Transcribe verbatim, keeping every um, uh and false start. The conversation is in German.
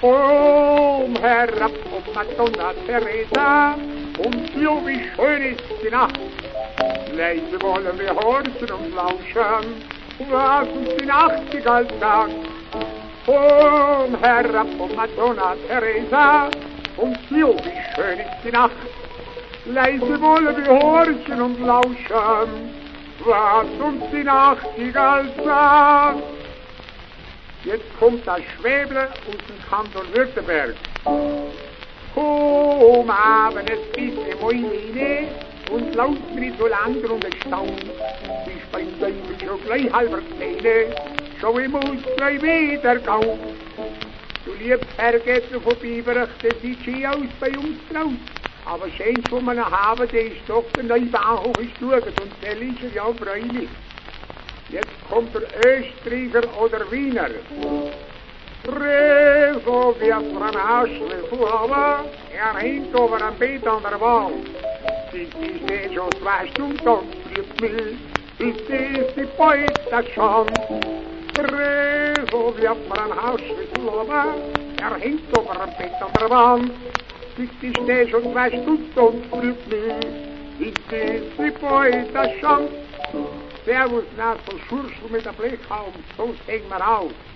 Komm herab, oh Madonna Teresa, und so wie schön ist die Nacht. Leise wollen wir horchen und lauschen, was uns die Nachtigall sagt. Komm herab, oh Madonna Teresa, und so wie schön ist die Nacht. Leise wollen wir horchen und lauschen, was uns die Nachtigall sagt. Jetzt kommt das Schwäble aus dem Kanton Württemberg. Komm, aber es ist eine Mäuline und laut mir so langsam und erstaunt. Ist beim Teufel schon gleich halber Zähne, schon im Mund gleich wieder gaut. Du liebst Herrgättel von Biberach, das sieht schön aus bei uns draus. Aber schön von einem haben, der ist doch der neue Bahnhof ist geschaut und der ist er ja freilich. Jetzt kommt der Österreicher oder Wiener. Rezo wird von Aschle Fuhaba, er hängt over ein Bett an der Wand. Sie ist schon zwei Stunden und flieht mich, ist es die Beut das schon. Rezo wird von Aschle Fuhaba, er hängt over ein Bett an der Wand. Sie ist schon zwei Stunden und flieht mich, ist es die Beut das schon. Servus, Nassel, Schurschel mit der Blechhaum, sonst hängen wir auf.